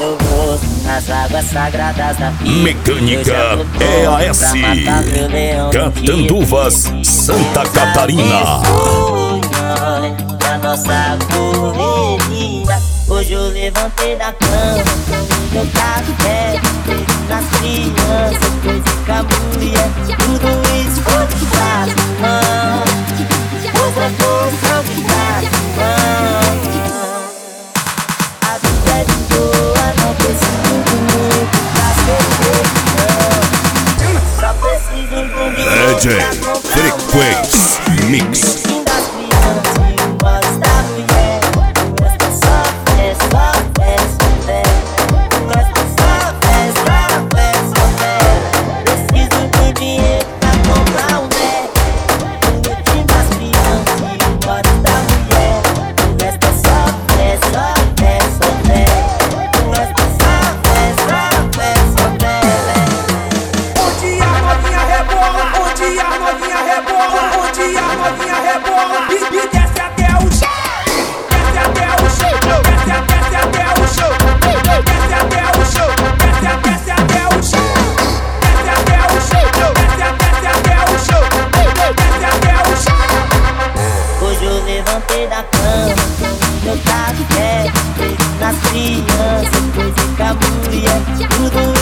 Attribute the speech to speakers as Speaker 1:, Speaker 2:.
Speaker 1: meu rosto nas águas sagradas da vida.
Speaker 2: Mecânica EAS, Catanduvas, Santa Catarina.
Speaker 1: Da nossa correria, hoje eu levantei da cama, meu café, nas crianças, coisa com a mulher, tudo isso foi de graça. Outra coisa de graça. A vida é de boa, não preciso muito pra ser feliz. Só preciso entender
Speaker 2: DJ Frequência Mix.
Speaker 1: Levantei da cama, meu café, nas crianças, coisa com a mulher, tudo